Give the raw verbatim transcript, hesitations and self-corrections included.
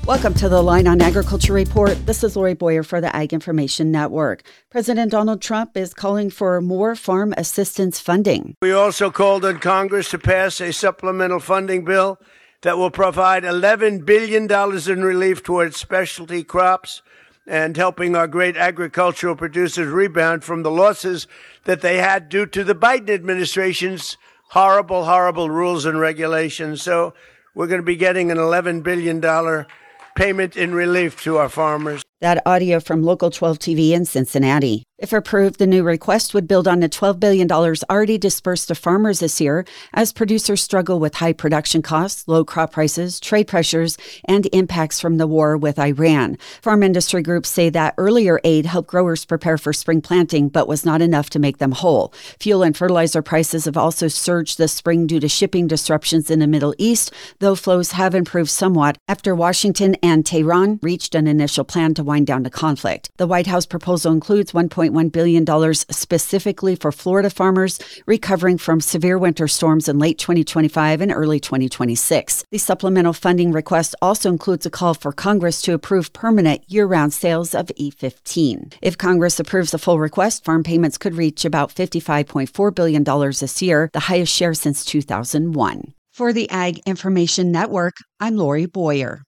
Welcome to the Line on Agriculture Report. This is Lori Boyer for the Ag Information Network. President Donald Trump is calling for more farm assistance funding. We also called on Congress to pass a supplemental funding bill that will provide eleven billion dollars in relief towards specialty crops and helping our great agricultural producers rebound from the losses that they had due to the Biden administration's horrible, horrible rules and regulations. So we're going to be getting an eleven billion dollars payment in relief to our farmers. That audio from Local twelve T V in Cincinnati. If approved, the new request would build on the twelve billion dollars already dispersed to farmers this year as producers struggle with high production costs, low crop prices, trade pressures, and impacts from the war with Iran. Farm industry groups say that earlier aid helped growers prepare for spring planting, but was not enough to make them whole. Fuel and fertilizer prices have also surged this spring due to shipping disruptions in the Middle East, though flows have improved somewhat after Washington and Tehran reached an initial plan to wind down the conflict. The White House proposal includes one point one billion dollars specifically for Florida farmers recovering from severe winter storms in late twenty twenty-five and early twenty twenty-six. The supplemental funding request also includes a call for Congress to approve permanent year-round sales of E fifteen. If Congress approves the full request, farm payments could reach about fifty-five point four billion dollars this year, the highest share since two thousand one. For the Ag Information Network, I'm Lori Boyer.